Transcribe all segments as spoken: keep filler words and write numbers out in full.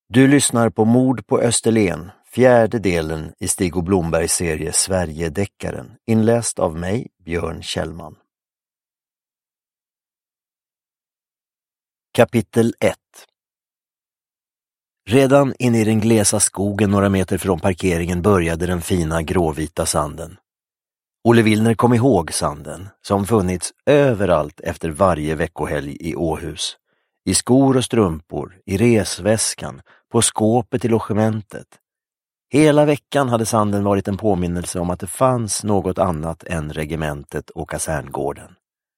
Du lyssnar på Mord på Österlen, fjärde delen i Stig och Blombergs serie Sverige-deckaren, inläst av mig, Björn Kjellman. Kapitel ett. Redan inne i den glesa skogen några meter från parkeringen började den fina gråvita sanden. Olle Willner kom ihåg sanden, som funnits överallt efter varje veckohelg i Åhus. I skor och strumpor, i resväskan, på skåpet i logementet. Hela veckan hade sanden varit en påminnelse om att det fanns något annat än regementet och kaserngården.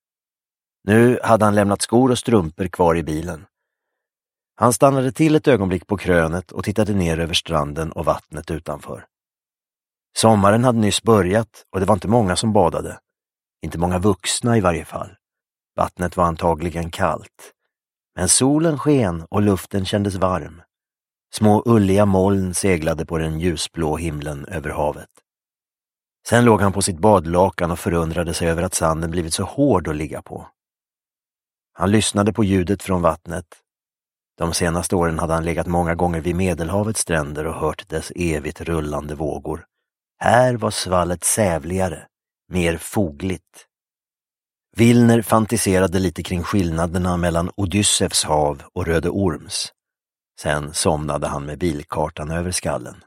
Nu hade han lämnat skor och strumpor kvar i bilen. Han stannade till ett ögonblick på krönet och tittade ner över stranden och vattnet utanför. Sommaren hade nyss börjat och det var inte många som badade. Inte många vuxna i varje fall. Vattnet var antagligen kallt. Men solen sken och luften kändes varm. Små ulliga moln seglade på den ljusblå himlen över havet. Sen låg han på sitt badlakan och förundrade sig över att sanden blivit så hård att ligga på. Han lyssnade på ljudet från vattnet. De senaste åren hade han legat många gånger vid Medelhavets stränder och hört dess evigt rullande vågor. Här var svallet sävligare, mer fogligt. Willner fantiserade lite kring skillnaderna mellan Odyssevs hav och Röde Orms. Sen somnade han med bilkartan över skallen.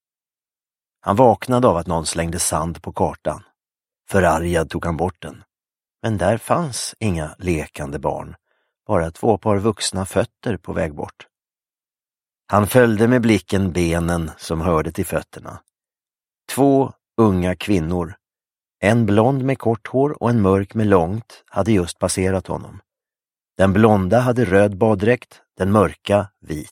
Han vaknade av att någon slängde sand på kartan. Förargad tog han bort den. Men där fanns inga lekande barn, bara två par vuxna fötter på väg bort. Han följde med blicken benen som hörde till fötterna. Två unga kvinnor, en blond med kort hår och en mörk med långt, hade just passerat honom. Den blonda hade röd baddräkt, den mörka vit.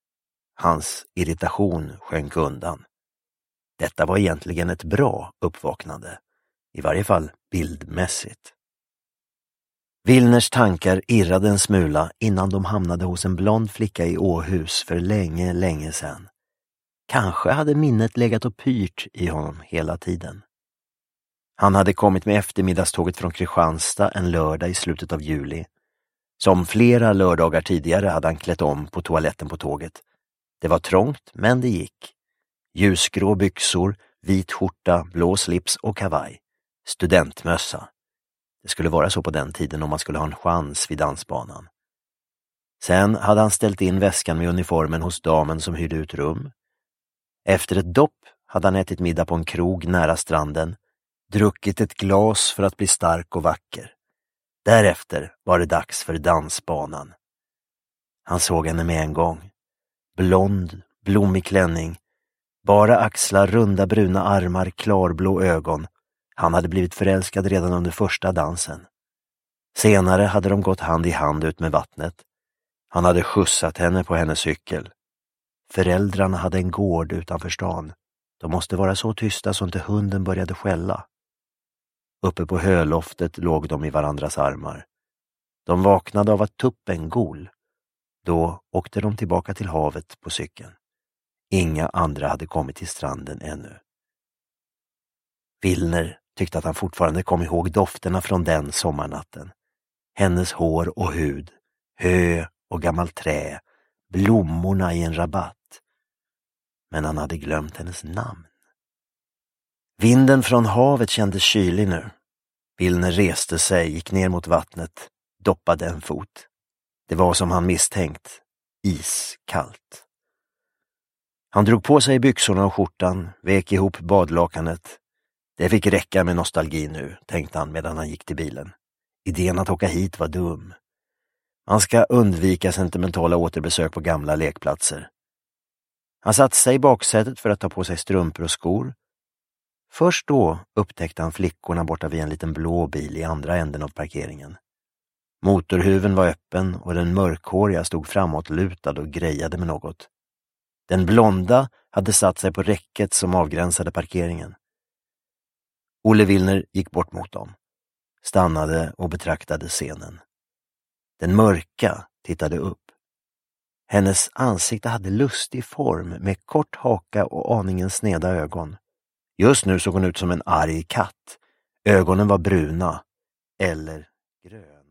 Hans irritation sjönk undan. Detta var egentligen ett bra uppvaknande, i varje fall bildmässigt. Willners tankar irrade en smula innan de hamnade hos en blond flicka i Åhus för länge, länge sedan. Kanske hade minnet legat och pyrt i honom hela tiden. Han hade kommit med eftermiddagståget från Kristianstad en lördag i slutet av juli. Som flera lördagar tidigare hade han klätt om på toaletten på tåget. Det var trångt, men det gick. Ljusgrå byxor, vit skjorta, blå slips och kavaj. Studentmössa. Det skulle vara så på den tiden om man skulle ha en chans vid dansbanan. Sen hade han ställt in väskan med uniformen hos damen som hyrde ut rum. Efter ett dopp hade han ätit middag på en krog nära stranden, druckit ett glas för att bli stark och vacker. Därefter var det dags för dansbanan. Han såg henne med en gång. Blond, blommig klänning, bara axlar, runda bruna armar, klarblå ögon. Han hade blivit förälskad redan under första dansen. Senare hade de gått hand i hand ut med vattnet. Han hade skjutsat henne på hennes cykel. Föräldrarna hade en gård utanför stan. De måste vara så tysta så inte hunden började skälla. Uppe på höloftet låg de i varandras armar. De vaknade av att tuppen gol. Då åkte de tillbaka till havet på cykeln. Inga andra hade kommit till stranden ännu. Willner tyckte att han fortfarande kom ihåg dofterna från den sommarnatten. Hennes hår och hud, hö och gammalt trä, blommorna i en rabatt. Men han hade glömt hennes namn. Vinden från havet kändes kylig nu. Willner reste sig, gick ner mot vattnet, doppade en fot. Det var som han misstänkt, iskallt. Han drog på sig byxorna och skjortan, vek ihop badlakanet. Det fick räcka med nostalgi nu, tänkte han medan han gick till bilen. Idén att åka hit var dum. Man ska undvika sentimentala återbesök på gamla lekplatser. Han satte sig i baksätet för att ta på sig strumpor och skor. Först då upptäckte han flickorna borta vid en liten blå bil i andra änden av parkeringen. Motorhuven var öppen och den mörkhåriga stod framåt lutad och grejade med något. Den blonda hade satt sig på räcket som avgränsade parkeringen. Olle Willner gick bort mot dem, stannade och betraktade scenen. Den mörka tittade upp. Hennes ansikte hade lustig form med kort haka och aningen sneda ögon. Just nu såg hon ut som en arg katt. Ögonen var bruna eller gröna.